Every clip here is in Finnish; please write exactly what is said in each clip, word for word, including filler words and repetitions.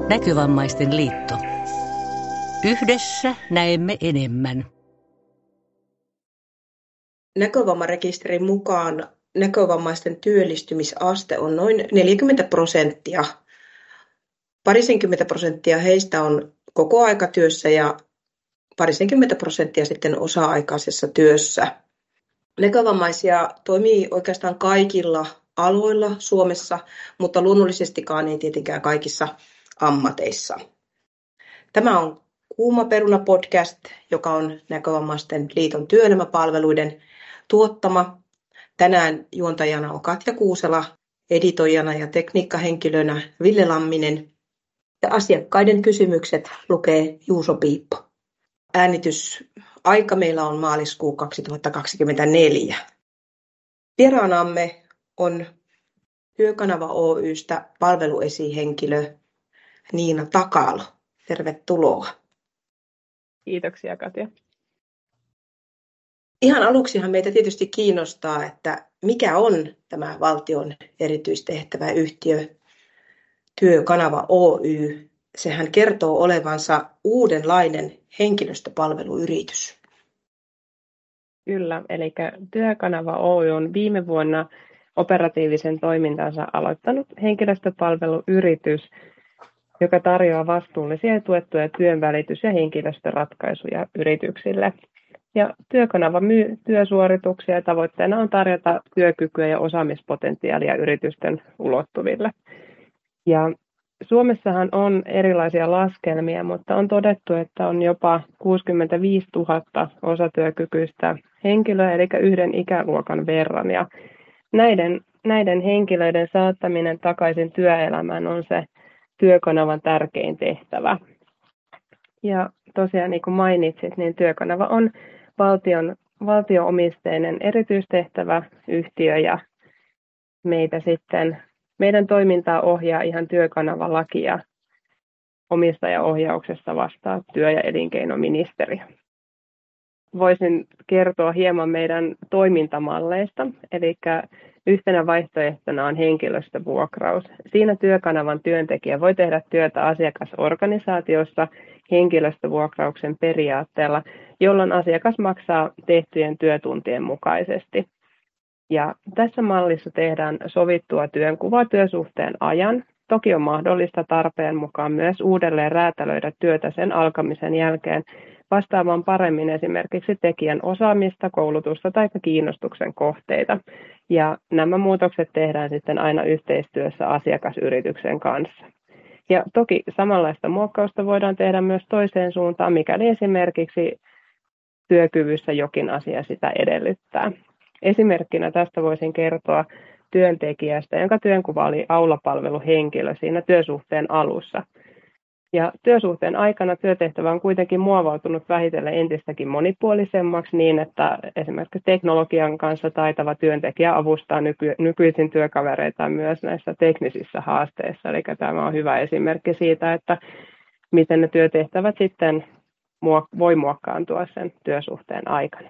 Näkövammaisten liitto. Yhdessä näemme enemmän. Näkövammarekisterin mukaan näkövammaisten työllistymisaste on noin neljäkymmentä prosenttia. Parisenkymmentä prosenttia heistä on kokoaikatyössä ja parisenkymmentä prosenttia sitten osa-aikaisessa työssä. Näkövammaisia toimii oikeastaan kaikilla aloilla Suomessa, mutta luonnollisestikaan ei tietenkään kaikissa ammateissa. Tämä on Kuuma peruna podcast, joka on Näkövammaisten liiton työelämäpalveluiden tuottama. Tänään juontajana on Katja Kuusela, editoijana ja tekniikkahenkilönä Ville Lamminen ja asiakkaiden kysymykset lukee Juuso Piippo. Äänitysaika meillä on maaliskuu kaksituhattakaksikymmentäneljä. Vieraanamme on Työkanava Oy:stä palveluesihenkilö Niina Takalo. Tervetuloa. Kiitoksia, Katja. Ihan aluksihan meitä tietysti kiinnostaa, että mikä on tämä valtion erityistehtäväyhtiö Työkanava Oy. Sehän kertoo olevansa uudenlainen henkilöstöpalveluyritys. Kyllä, eli Työkanava Oy on viime vuonna operatiivisen toimintansa aloittanut henkilöstöpalveluyritys, joka tarjoaa vastuullisia ja tuettuja työnvälitys- ja henkilöstöratkaisuja yrityksille. Ja Työkanava myy työsuorituksia ja tavoitteena on tarjota työkykyä ja osaamispotentiaalia yritysten ulottuville. Ja Suomessahan on erilaisia laskelmia, mutta on todettu, että on jopa kuusikymmentäviisituhatta osatyökykyistä henkilöä, eli yhden ikäluokan verran. Ja näiden, näiden henkilöiden saattaminen takaisin työelämään on se Työkanavan tärkein tehtävä. Ja tosiaan niin kuin mainitsit, niin Työkanava on valtion, valtio-omisteinen erityistehtäväyhtiö ja meitä sitten, meidän toimintaa ohjaa ihan Työkanava-laki ja omistajaohjauksessa vastaa työ- ja elinkeinoministeriö. Voisin kertoa hieman meidän toimintamalleista, eli yhtenä vaihtoehtona on henkilöstövuokraus. Siinä Työkanavan työntekijä voi tehdä työtä asiakasorganisaatiossa henkilöstövuokrauksen periaatteella, jolloin asiakas maksaa tehtyjen työtuntien mukaisesti. Ja tässä mallissa tehdään sovittua työnkuvaa työsuhteen ajan. Toki on mahdollista tarpeen mukaan myös uudelleen räätälöidä työtä sen alkamisen jälkeen vastaamaan paremmin esimerkiksi tekijän osaamista, koulutusta tai kiinnostuksen kohteita. Ja nämä muutokset tehdään sitten aina yhteistyössä asiakasyrityksen kanssa. Ja toki samanlaista muokkausta voidaan tehdä myös toiseen suuntaan, mikäli esimerkiksi työkyvyssä jokin asia sitä edellyttää. Esimerkkinä tästä voisin kertoa työntekijästä, jonka työnkuva oli aulapalveluhenkilö siinä työsuhteen alussa. Ja työsuhteen aikana työtehtävä on kuitenkin muovautunut vähitellen entistäkin monipuolisemmaksi niin, että esimerkiksi teknologian kanssa taitava työntekijä avustaa nyky- nykyisin työkavereita myös näissä teknisissä haasteissa. Eli tämä on hyvä esimerkki siitä, että miten ne työtehtävät sitten voi muokkaantua sen työsuhteen aikana.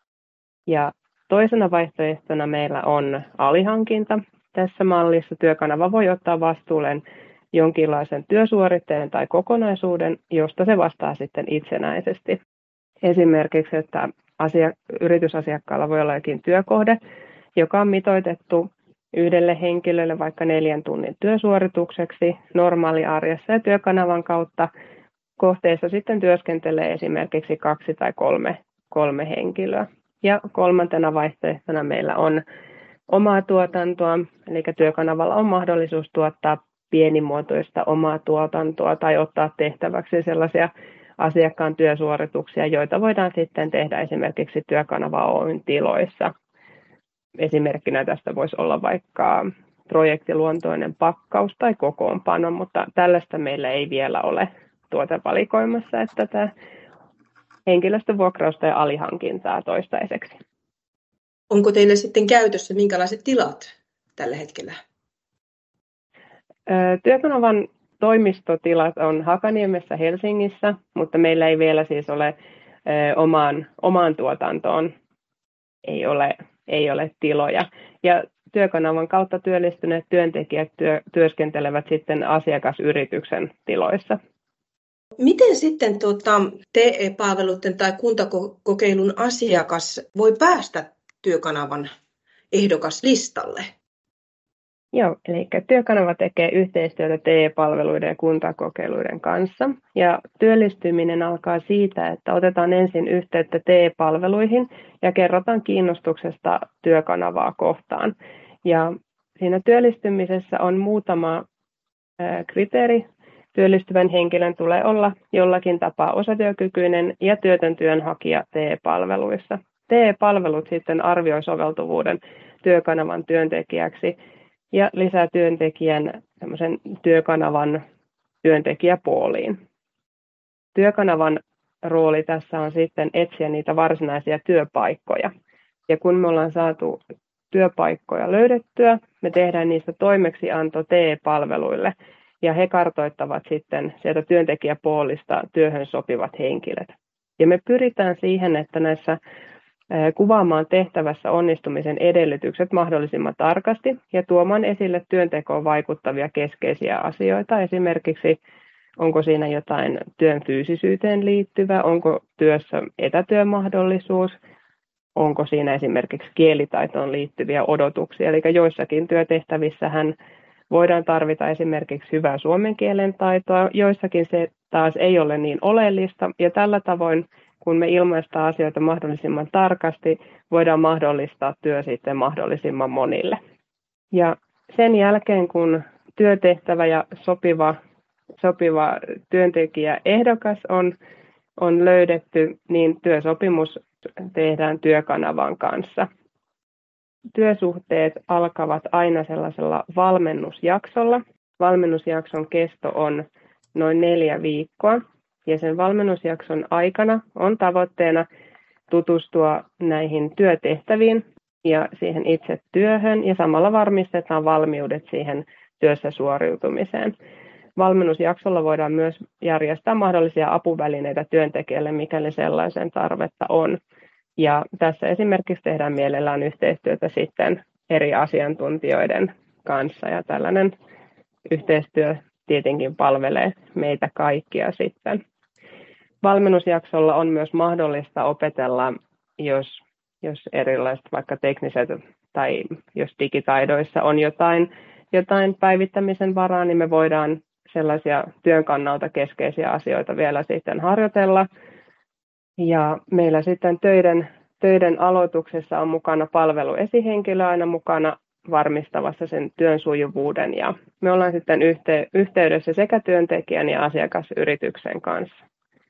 Ja toisena vaihtoehtona meillä on alihankinta. Tässä mallissa Työkanava voi ottaa vastuulleen jonkinlaisen työsuoritteen tai kokonaisuuden, josta se vastaa sitten itsenäisesti. Esimerkiksi, että asia, yritysasiakkaalla voi olla jokin työkohde, joka on mitoitettu yhdelle henkilölle vaikka neljän tunnin työsuoritukseksi normaaliarjessa ja Työkanavan kautta kohteessa sitten työskentelee esimerkiksi kaksi tai kolme, kolme henkilöä. Ja kolmantena vaihtoehtona meillä on omaa tuotantoa, eli Työkanavalla on mahdollisuus tuottaa pienimuotoista omaa tuotantoa tai ottaa tehtäväksi sellaisia asiakkaan työsuorituksia, joita voidaan sitten tehdä esimerkiksi Työkanava Oyn tiloissa. Esimerkkinä tästä voisi olla vaikka projektiluontoinen pakkaus tai kokoonpano, mutta tällaista meillä ei vielä ole tuotevalikoimassa, että tämä henkilöstövuokrausta ja alihankintaa toistaiseksi. Onko teille sitten käytössä minkälaiset tilat tällä hetkellä? Työkanavan toimistotilat on Hakaniemessä Helsingissä, mutta meillä ei vielä siis ole omaan, omaan tuotantoon ei ole, ei ole tiloja. Ja Työkanavan kautta työllistyneet työntekijät työ, työskentelevät sitten asiakasyrityksen tiloissa. Miten sitten tuota, T E-palveluiden tai kuntakokeilun asiakas voi päästä Työkanavan ehdokaslistalle? Joo, eli Työkanava tekee yhteistyötä T E-palveluiden ja kuntakokeiluiden kanssa. Ja työllistyminen alkaa siitä, että otetaan ensin yhteyttä T E-palveluihin ja kerrotaan kiinnostuksesta Työkanavaa kohtaan. Ja siinä työllistymisessä on muutama ää, kriteeri. Työllistyvän henkilön tulee olla jollakin tapaa osatyökykyinen ja työtön työnhakija T E-palveluissa. T E-palvelut sitten arvioi soveltuvuuden Työkanavan työntekijäksi ja lisää työntekijän Työkanavan työntekijäpooliin. Työkanavan rooli tässä on sitten etsiä niitä varsinaisia työpaikkoja. Ja kun me ollaan saatu työpaikkoja löydettyä, me tehdään niistä toimeksianto T E-palveluille. Ja he kartoittavat sitten sieltä työntekijäpoolista työhön sopivat henkilöt. Ja me pyritään siihen, että näissä kuvaamaan tehtävässä onnistumisen edellytykset mahdollisimman tarkasti ja tuomaan esille työntekoon vaikuttavia keskeisiä asioita. Esimerkiksi onko siinä jotain työn fyysisyyteen liittyvä, onko työssä etätyömahdollisuus, onko siinä esimerkiksi kielitaitoon liittyviä odotuksia. Eli joissakin työtehtävissähän voidaan tarvita esimerkiksi hyvää suomen kielen taitoa, joissakin se taas ei ole niin oleellista, ja tällä tavoin, kun me ilmaistaan asioita mahdollisimman tarkasti, voidaan mahdollistaa työ sitten mahdollisimman monille. Ja sen jälkeen, kun työtehtävä ja sopiva, sopiva työntekijä ehdokas on, on löydetty, niin työsopimus tehdään Työkanavan kanssa. Työsuhteet alkavat aina sellaisella valmennusjaksolla. Valmennusjakson kesto on noin neljä viikkoa. Ja sen valmennusjakson aikana on tavoitteena tutustua näihin työtehtäviin ja siihen itse työhön. Ja samalla varmistetaan valmiudet siihen työssä suoriutumiseen. Valmennusjaksolla voidaan myös järjestää mahdollisia apuvälineitä työntekijälle, mikäli sellaisen tarvetta on. Ja tässä esimerkiksi tehdään mielellään yhteistyötä sitten eri asiantuntijoiden kanssa, ja tällainen yhteistyö tietenkin palvelee meitä kaikkia sitten. Valmennusjaksolla on myös mahdollista opetella, jos, jos erilaiset vaikka tekniset tai jos digitaidoissa on jotain, jotain päivittämisen varaa, niin me voidaan sellaisia työn kannalta keskeisiä asioita vielä sitten harjoitella. Ja meillä sitten töiden, töiden aloituksessa on mukana palveluesihenkilö aina mukana varmistavassa sen työn sujuvuuden. Ja me ollaan sitten yhte, yhteydessä sekä työntekijän ja asiakasyrityksen kanssa.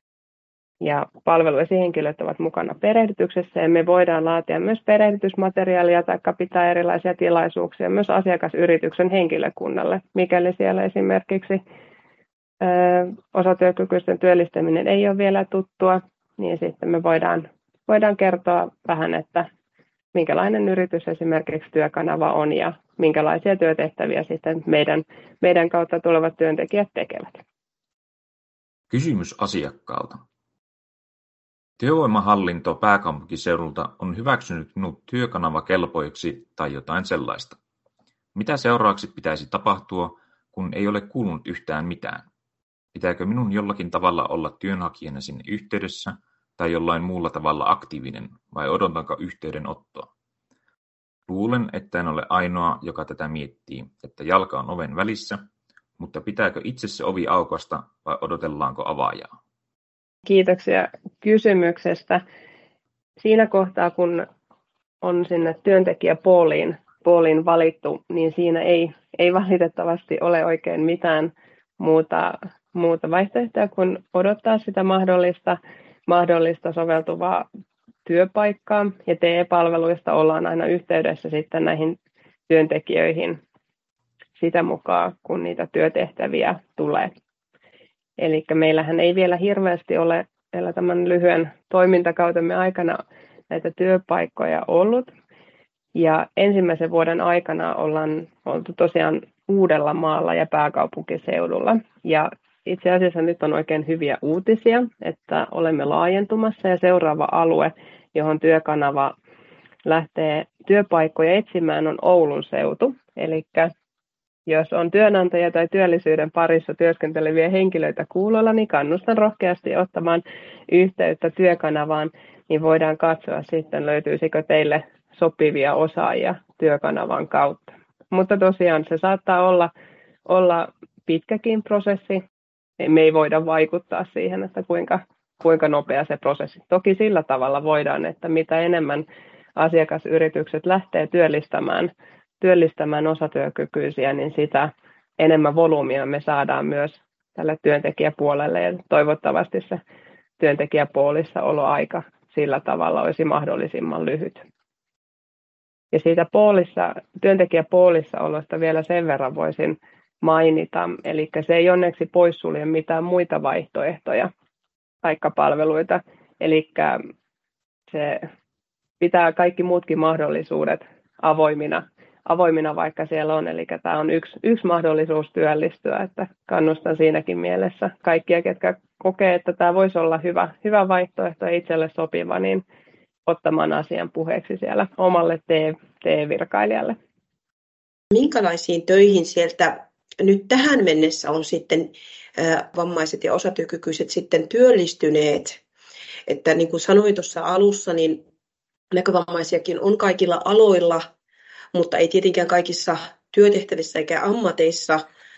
Ja palveluesihenkilöt ovat mukana perehdytyksessä ja me voidaan laatia myös perehdytysmateriaalia tai pitää erilaisia tilaisuuksia myös asiakasyrityksen henkilökunnalle, mikäli siellä esimerkiksi ö, osatyökykyisten työllistäminen ei ole vielä tuttua, niin sitten me voidaan, voidaan kertoa vähän, että minkälainen yritys esimerkiksi Työkanava on ja minkälaisia työtehtäviä sitten meidän, meidän kautta tulevat työntekijät tekevät. Kysymys asiakkaalta. Työvoimahallinto pääkaupunkiseudulta on hyväksynyt minut Työkanava-kelpoiksi tai jotain sellaista. Mitä seuraavaksi pitäisi tapahtua, kun ei ole kuulunut yhtään mitään? Pitääkö minun jollakin tavalla olla työnhakijana sinne yhteydessä tai jollain muulla tavalla aktiivinen vai odotanko yhteydenottoa? Luulen, että en ole ainoa, joka tätä miettii, että jalka on oven välissä, mutta pitääkö itse se ovi aukaista vai odotellaanko avaajaa? Kiitoksia kysymyksestä. Siinä kohtaa, kun on sinne työntekijäpooliin pooliin valittu, niin siinä ei, ei valitettavasti ole oikein mitään muuta, muuta vaihtoehtoa kuin odottaa sitä mahdollista, mahdollista soveltuvaa työpaikkaa. Ja T E-palveluista ollaan aina yhteydessä sitten näihin työntekijöihin sitä mukaan, kun niitä työtehtäviä tulee. Eli meillähän ei vielä hirveästi ole vielä tämän lyhyen toimintakautemme aikana näitä työpaikkoja ollut. Ja ensimmäisen vuoden aikana ollaan oltu tosiaan Uudellamaalla ja pääkaupunkiseudulla. Ja itse asiassa nyt on oikein hyviä uutisia, että olemme laajentumassa ja seuraava alue, johon Työkanava lähtee työpaikkoja etsimään, on Oulun seutu. Eli jos on työnantaja tai työllisyyden parissa työskenteleviä henkilöitä kuulolla, niin kannustan rohkeasti ottamaan yhteyttä Työkanavaan, niin voidaan katsoa sitten, löytyisikö teille sopivia osaajia Työkanavan kautta. Mutta tosiaan se saattaa olla, olla pitkäkin prosessi. Me ei voida vaikuttaa siihen, että kuinka, kuinka nopea se prosessi. Toki sillä tavalla voidaan, että mitä enemmän asiakasyritykset lähtee työllistämään, työllistämään osatyökykyisiä, niin sitä enemmän volyymia me saadaan myös tälle työntekijäpuolelle. Ja toivottavasti se työntekijäpoolissa oloaika sillä tavalla olisi mahdollisimman lyhyt. Ja siitä poolissa, työntekijäpoolissa olosta vielä sen verran voisin mainita, eli se ei onneksi poissulje mitään muita vaihtoehtoja, palveluita, eli se pitää kaikki muutkin mahdollisuudet avoimina, avoimina vaikka siellä on, eli tämä on yksi, yksi mahdollisuus työllistyä, että kannustan siinäkin mielessä kaikkia, ketkä kokee, että tämä voisi olla hyvä, hyvä vaihtoehto ja itselle sopiva, niin ottamaan asian puheeksi siellä omalle T E-virkailijalle. Minkälaisiin töihin sieltä nyt tähän mennessä on sitten vammaiset ja osatyökykyiset sitten työllistyneet? Että niin kuin sanoin tuossa alussa, niin näkövammaisiakin on kaikilla aloilla, mutta ei tietenkään kaikissa työtehtävissä eikä ammateissa,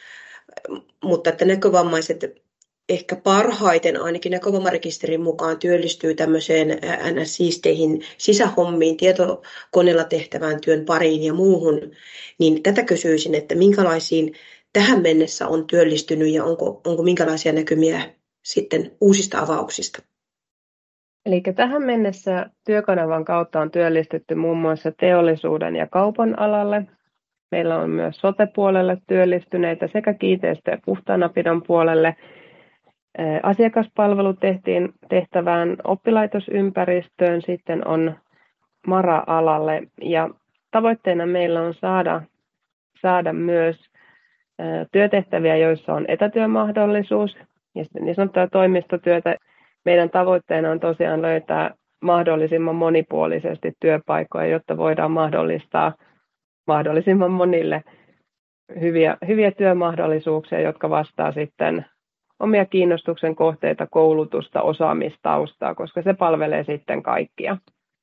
mutta että näkövammaiset ehkä parhaiten ainakin näkövammarekisterin mukaan työllistyy tämmöiseen N S-siisteihin sisähommiin, tietokoneella tehtävään työn pariin ja muuhun, niin tätä kysyisin, että minkälaisiin tähän mennessä on työllistynyt ja onko, onko minkälaisia näkymiä sitten uusista avauksista? Eli tähän mennessä Työkanavan kautta on työllistetty muun muassa teollisuuden ja kaupan alalle. Meillä on myös sote-puolelle työllistyneitä sekä kiinteistö- ja puhtaanapidon puolelle. Asiakaspalvelu tehtiin tehtävään oppilaitosympäristöön, sitten on Mara-alalle ja tavoitteena meillä on saada, saada myös työtehtäviä, joissa on etätyömahdollisuus ja niin sanottua toimistotyötä. Meidän tavoitteena on tosiaan löytää mahdollisimman monipuolisesti työpaikkoja, jotta voidaan mahdollistaa mahdollisimman monille hyviä, hyviä työmahdollisuuksia, jotka vastaa sitten omia kiinnostuksen kohteita, koulutusta, osaamistaustaa, koska se palvelee sitten kaikkia.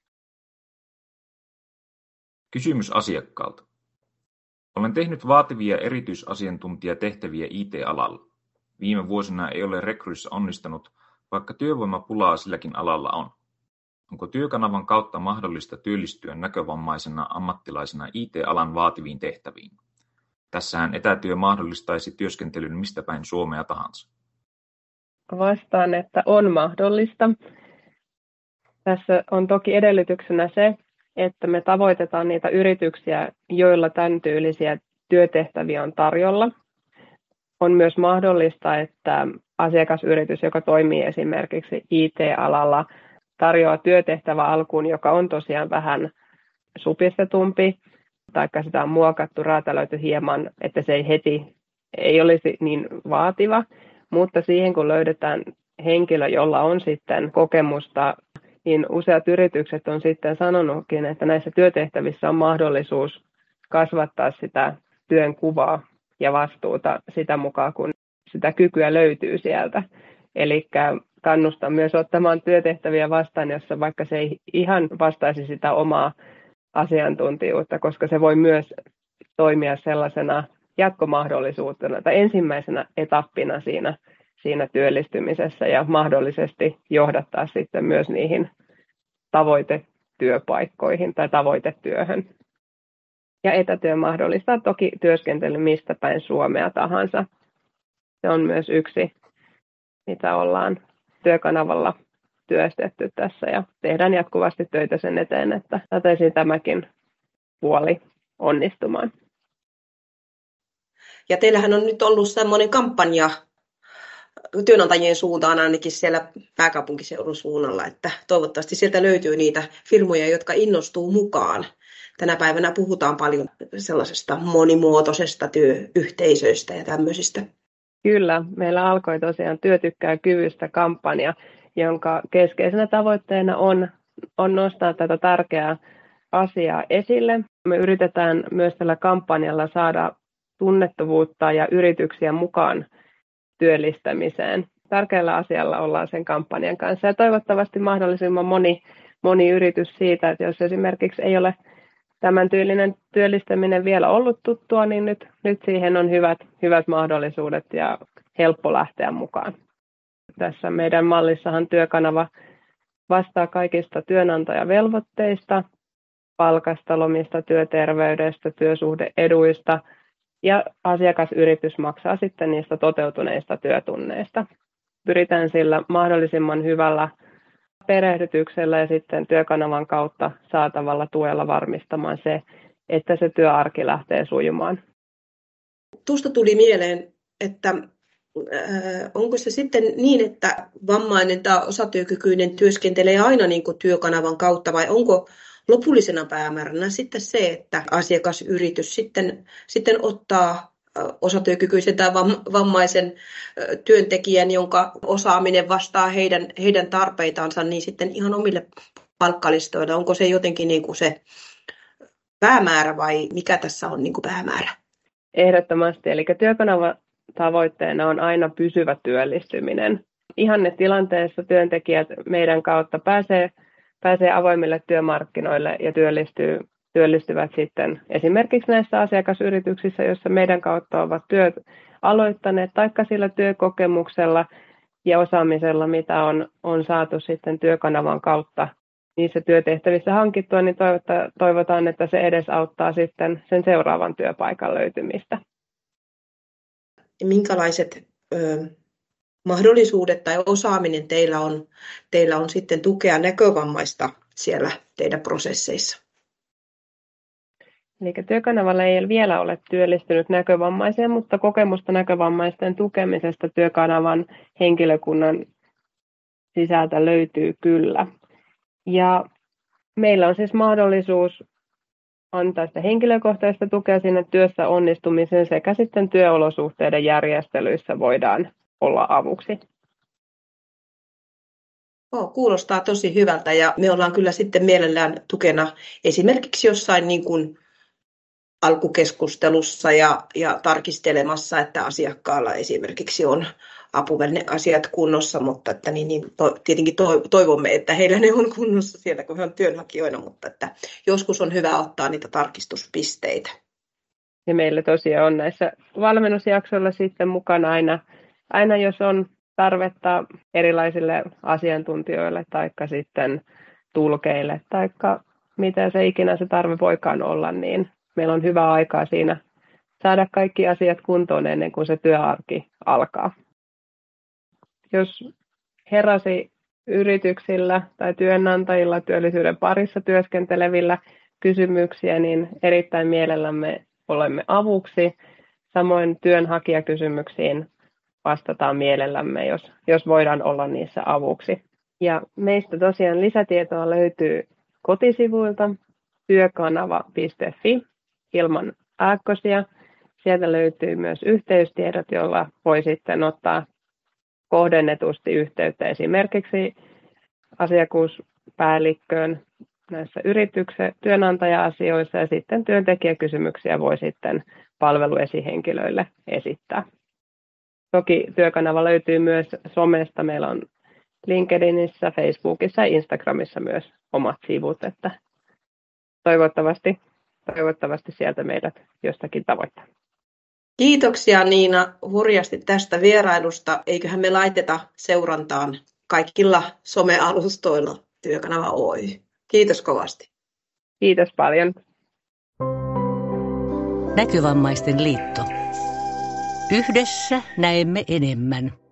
Kysymys asiakkaalta. Olen tehnyt vaativia erityisasiantuntijatehtäviä I T-alalla. Viime vuosina ei ole rekryssä onnistunut, vaikka työvoimapulaa silläkin alalla on. Onko Työkanavan kautta mahdollista työllistyä näkövammaisena ammattilaisena I T-alan vaativiin tehtäviin? Tässähän etätyö mahdollistaisi työskentelyn mistä päin Suomea tahansa. Vastaan, että on mahdollista. Tässä on toki edellytyksenä se, että me tavoitetaan niitä yrityksiä, joilla tämän tyylisiä työtehtäviä on tarjolla. On myös mahdollista, että asiakasyritys, joka toimii esimerkiksi I T-alalla, tarjoaa työtehtävä alkuun, joka on tosiaan vähän supistetumpi, taikka sitä on muokattu, räätälöity hieman, että se ei heti ei olisi niin vaativa, mutta siihen kun löydetään henkilö, jolla on sitten kokemusta, niin useat yritykset on sitten sanonutkin, että näissä työtehtävissä on mahdollisuus kasvattaa sitä työn kuvaa ja vastuuta sitä mukaan, kun sitä kykyä löytyy sieltä. Eli kannustan myös ottamaan työtehtäviä vastaan, jossa vaikka se ei ihan vastaisi sitä omaa asiantuntijuutta, koska se voi myös toimia sellaisena jatkomahdollisuutena tai ensimmäisenä etappina siinä, siinä työllistymisessä ja mahdollisesti johdattaa sitten myös niihin tavoitetyöpaikkoihin tai tavoitetyöhön. Ja etätyö mahdollistaa toki työskentely mistä päin Suomea tahansa. Se on myös yksi, mitä ollaan Työkanavalla työstetty tässä ja tehdään jatkuvasti töitä sen eteen, että saataisiin tämäkin puoli onnistumaan. Ja teillähän on nyt ollut semmoinen kampanja työnantajien suuntaan ainakin siellä pääkaupunkiseudun suunnalla, että toivottavasti sieltä löytyy niitä firmoja, jotka innostuu mukaan. Tänä päivänä puhutaan paljon sellaisesta monimuotoisesta työyhteisöistä ja tämmöisistä. Kyllä, meillä alkoi tosiaan Työ tykkää kyvystä -kampanja, jonka keskeisenä tavoitteena on, on nostaa tätä tärkeää asiaa esille. Me yritetään myös tällä kampanjalla saada tunnettavuutta ja yrityksiä mukaan työllistämiseen. Tärkeällä asialla ollaan sen kampanjan kanssa ja toivottavasti mahdollisimman moni, moni yritys siitä, että jos esimerkiksi ei ole tämän tyylinen työllistäminen vielä ollut tuttua, niin nyt, nyt siihen on hyvät, hyvät mahdollisuudet ja helppo lähteä mukaan. Tässä meidän mallissahan Työkanava vastaa kaikista työnantajavelvoitteista, palkasta, lomista, työterveydestä, työsuhde-eduista ja asiakasyritys maksaa sitten niistä toteutuneista työtunneista. Pyritään sillä mahdollisimman hyvällä perehdytyksellä ja sitten Työkanavan kautta saatavalla tuella varmistamaan se, että se työarki lähtee sujumaan. Tuosta tuli mieleen, että äh, onko se sitten niin, että vammainen tai osatyökykyinen työskentelee aina niin kuin Työkanavan kautta vai onko lopullisena päämääränä sitten se, että asiakasyritys sitten, sitten ottaa osatyökykyisen tai vammaisen työntekijän, jonka osaaminen vastaa heidän, heidän tarpeitansa, niin sitten ihan omille palkkalistoille. Onko se jotenkin niin kuin se päämäärä vai mikä tässä on niin kuin päämäärä? Ehdottomasti. Eli Työkanavan tavoitteena on aina pysyvä työllistyminen. Ihannetilanteessa työntekijät meidän kautta pääsee, pääsee avoimille työmarkkinoille ja työllistyy työllistyvät sitten esimerkiksi näissä asiakasyrityksissä, joissa meidän kautta ovat työt aloittaneet, taikka sillä työkokemuksella ja osaamisella, mitä on, on saatu sitten Työkanavan kautta niissä työtehtävissä hankittua, niin toivotaan, että se edesauttaa sitten sen seuraavan työpaikan löytymistä. Minkälaiset ö, mahdollisuudet tai osaaminen teillä on, teillä on sitten tukea näkövammaista siellä teidän prosesseissa? Eli Työkanavalla ei vielä ole työllistynyt näkövammaisia, mutta kokemusta näkövammaisten tukemisesta Työkanavan henkilökunnan sisältä löytyy kyllä. Ja meillä on siis mahdollisuus antaa sitä henkilökohtaista tukea sinne työssä onnistumiseen sekä sitten työolosuhteiden järjestelyissä voidaan olla avuksi. Oh, kuulostaa tosi hyvältä ja me ollaan kyllä sitten mielellään tukena esimerkiksi jossain niin kuin alkukeskustelussa ja, ja tarkistelemassa, että asiakkaalla esimerkiksi on apuvälineasiat kunnossa, mutta että niin, niin to, tietenkin to, toivomme, että heillä ne on kunnossa siellä, kun he on työnhakijoina, mutta että joskus on hyvä ottaa niitä tarkistuspisteitä. Ja meillä tosiaan on näissä valmennusjaksoilla sitten mukana aina, aina jos on tarvetta erilaisille asiantuntijoille tai sitten tulkeille tai mitä se ikinä se tarve voikaan olla, niin meillä on hyvä aikaa siinä saada kaikki asiat kuntoon ennen kuin se työarki alkaa. Jos heräsi yrityksillä tai työnantajilla työllisyyden parissa työskentelevillä kysymyksiä, niin erittäin mielellämme olemme avuksi. Samoin työnhakijakysymyksiin vastataan mielellämme, jos, jos voidaan olla niissä avuksi. Ja meistä tosiaan lisätietoa löytyy kotisivuilta työkanava piste fi ilman ääkkösiä. Sieltä löytyy myös yhteystiedot, joilla voi sitten ottaa kohdennetusti yhteyttä esimerkiksi asiakkuuspäällikköön näissä yrityksen työnantaja-asioissa ja sitten työntekijäkysymyksiä voi sitten palveluesihenkilöille esittää. Toki Työkanava löytyy myös somesta. Meillä on LinkedInissä, Facebookissa ja Instagramissa myös omat sivut, että toivottavasti, toivottavasti sieltä meidät jostakin tavoittaa. Kiitoksia Niina hurjasti tästä vierailusta. Eiköhän me laiteta seurantaan kaikilla somealustoilla Työkanava Oy. Kiitos kovasti. Kiitos paljon. Näkövammaisten liitto. Yhdessä näemme enemmän.